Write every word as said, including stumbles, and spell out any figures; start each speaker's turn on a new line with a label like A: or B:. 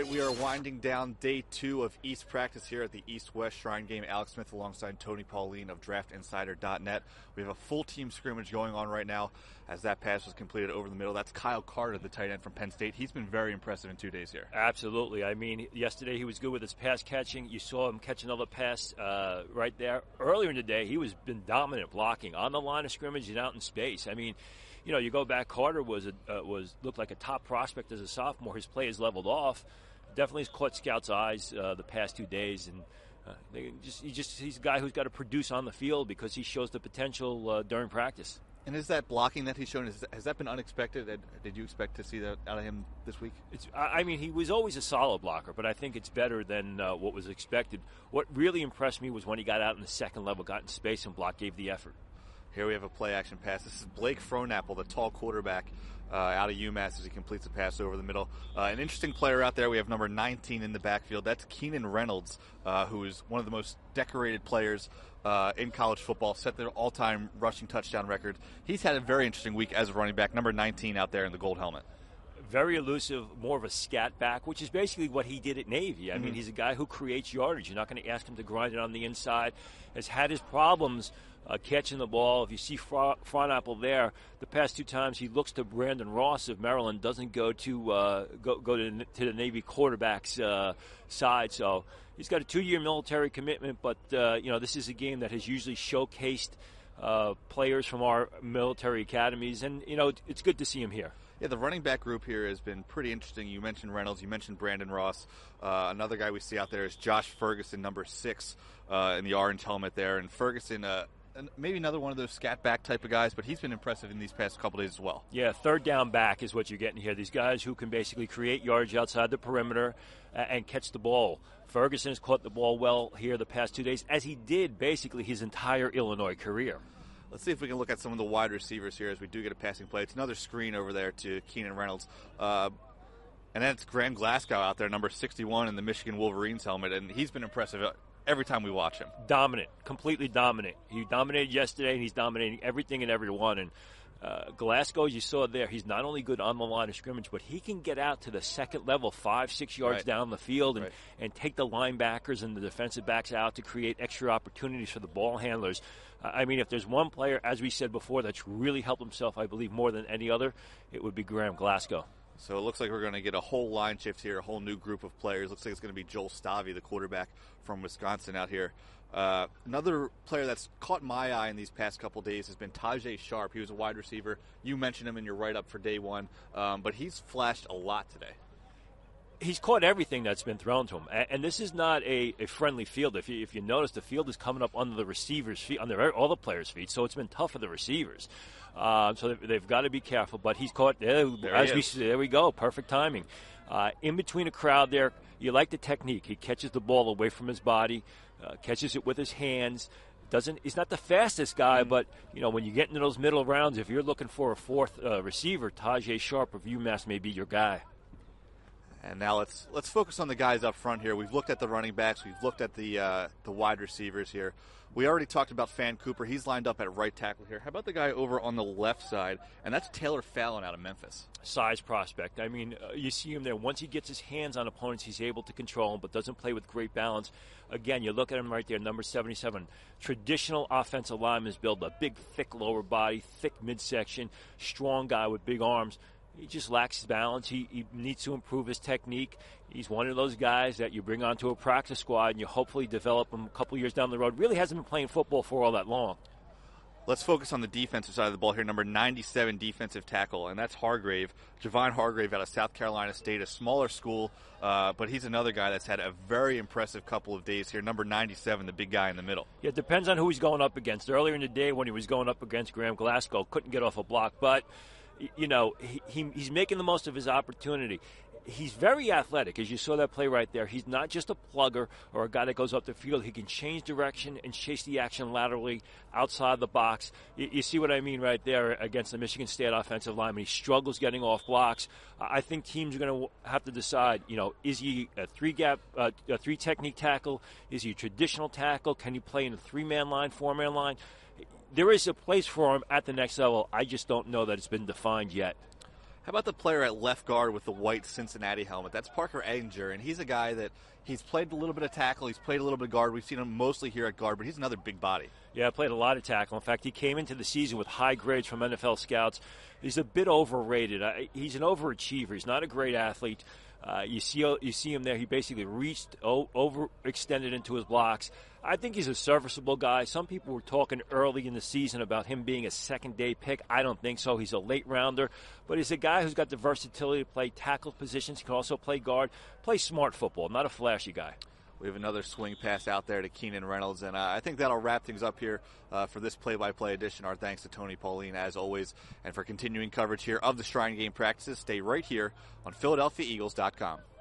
A: right, we are winding down day two of East practice here at the East-West Shrine Game. Alex Smith alongside Tony Pauline of Draft Insider dot net. We have a full team scrimmage going on right now as that pass was completed over the middle. That's Kyle Carter, the tight end from Penn State. He's been very impressive in two days here.
B: Absolutely. I mean, yesterday he was good with his pass catching. You saw him catch another pass uh, right there. Earlier in the day, he was been dominant blocking on the line of scrimmage and out in space. I mean, you know, you go back, Carter was a, uh, was looked like a top prospect as a sophomore. His play has leveled off. Definitely has caught scouts' eyes uh, the past two days, and uh, they just, he just he's a guy who's got to produce on the field because he shows the potential uh, during practice.
A: And is that blocking that he's shown, is, has that been unexpected? Did you expect to see that out of him this week?
B: It's, I mean, he was always a solid blocker, but I think it's better than uh, what was expected. What really impressed me was when he got out in the second level, got in space, and blocked, gave the effort.
A: Here we have a play-action pass. This is Blake Frohnapple, the tall quarterback uh, out of UMass, as he completes a pass over the middle. Uh, an interesting player out there. We have number nineteen in the backfield. That's Keenan Reynolds, uh, who is one of the most decorated players uh, in college football, set their all-time rushing touchdown record. He's had a very interesting week as a running back, number nineteen out there in the gold helmet.
B: Very elusive, more of a scat back, which is basically what he did at Navy. I mm-hmm. mean, he's a guy who creates yardage. You're not going to ask him to grind it on the inside. Has had his problems uh, catching the ball. If you see Fra- Frohnapple there, the past two times he looks to Brandon Ross of Maryland, doesn't go to uh, go, go to, to the Navy quarterback's uh, side. So he's got a two-year military commitment, but uh, you know, this is a game that has usually showcased uh, players from our military academies, and you know, it's good to see him here.
A: Yeah, the running back group here has been pretty interesting. You mentioned Reynolds. You mentioned Brandon Ross. Uh, another guy we see out there is Josh Ferguson, number six, uh, in the orange helmet there. And Ferguson, uh, maybe another one of those scat back type of guys, but he's been impressive in these past couple days as well.
B: Yeah, third down back is what you're getting here. These guys who can basically create yards outside the perimeter uh, and catch the ball. Ferguson has caught the ball well here the past two days, as he did basically his entire Illinois career.
A: Let's see if we can look at some of the wide receivers here as we do get a passing play. It's another screen over there to Keenan Reynolds. Uh, and that's Graham Glasgow out there, number sixty-one in the Michigan Wolverines helmet, and he's been impressive every time we watch him.
B: Dominant, completely dominant. He dominated yesterday, and he's dominating everything and everyone. And uh, Glasgow, you saw there, he's not only good on the line of scrimmage, but he can get out to the second level, five, six yards
A: right.
B: down the field, and,
A: right.
B: and take the linebackers and the defensive backs out to create extra opportunities for the ball handlers. I mean, if there's one player, as we said before, that's really helped himself, I believe, more than any other, it would be Graham Glasgow.
A: So it looks like we're going to get a whole line shift here, a whole new group of players. Looks like it's going to be Joel Stavy, the quarterback from Wisconsin out here. Uh, another player that's caught my eye in these past couple days has been Tajay Sharp. He was a wide receiver. You mentioned him in your write-up for day one, um, but he's flashed a lot today.
B: He's caught everything that's been thrown to him, and this is not a, a friendly field. If you if you notice, the field is coming up under the receivers' feet, under all the players' feet, so it's been tough for the receivers. Uh, so they've, they've got to be careful. But he's caught. There,
A: there
B: as we there we go, perfect timing. Uh, in between a crowd there, you like the technique. He catches the ball away from his body, uh, catches it with his hands. Doesn't he's not the fastest guy, mm-hmm. but you know when you get into those middle rounds, if you're looking for a fourth uh, receiver, Tajay Sharp of UMass may be your guy.
A: And now let's let's focus on the guys up front here. We've looked at the running backs. We've looked at the uh, the wide receivers here. We already talked about Fan Cooper. He's lined up at right tackle here. How about the guy over on the left side? And that's Taylor Fallon out of Memphis.
B: Size prospect. I mean, uh, you see him there. Once he gets his hands on opponents, he's able to control them, but doesn't play with great balance. Again, you look at him right there, number seventy-seven. Traditional offensive lineman's build, a big, thick lower body, thick midsection, strong guy with big arms. He just lacks his balance. He, he needs to improve his technique. He's one of those guys that you bring onto a practice squad and you hopefully develop him a couple years down the road. Really hasn't been playing football for all that long.
A: Let's focus on the defensive side of the ball here. Number ninety-seven defensive tackle, and that's Hargrave. Javon Hargrave out of South Carolina State, a smaller school, uh, but he's another guy that's had a very impressive couple of days here. Number ninety-seven, the big guy in the middle.
B: Yeah, it depends on who he's going up against. Earlier in the day when he was going up against Graham Glasgow, couldn't get off a block, but you know, he, he he's making the most of his opportunity. He's very athletic, as you saw that play right there. He's not just a plugger or a guy that goes up the field. He can change direction and chase the action laterally outside the box. You, you see what I mean right there against the Michigan State offensive lineman. He struggles getting off blocks. I think teams are going to have to decide, you know, is he a three-gap, uh, a three-technique tackle? Is he a traditional tackle? Can he play in a three-man line, four-man line? There is a place for him at the next level. I just don't know that it's been defined yet.
A: How about the player at left guard with the white Cincinnati helmet? That's Parker Edinger, and he's a guy that he's played a little bit of tackle. He's played a little bit of guard. We've seen him mostly here at guard, but he's another big body.
B: Yeah, played a lot of tackle. In fact, he came into the season with high grades from N F L scouts. He's a bit overrated. I, he's an overachiever. He's not a great athlete. Uh, you see you see him there. He basically reached, o- overextended into his blocks. I think he's a serviceable guy. Some people were talking early in the season about him being a second-day pick. I don't think so. He's a late rounder. But he's a guy who's got the versatility to play tackle positions. He can also play guard, play smart football, not a flashy guy.
A: We have another swing pass out there to Keenan Reynolds, and uh, I think that'll wrap things up here uh, for this play-by-play edition. Our thanks to Tony Pauline, as always, and for continuing coverage here of the Shrine Game practices. Stay right here on Philadelphia Eagles dot com.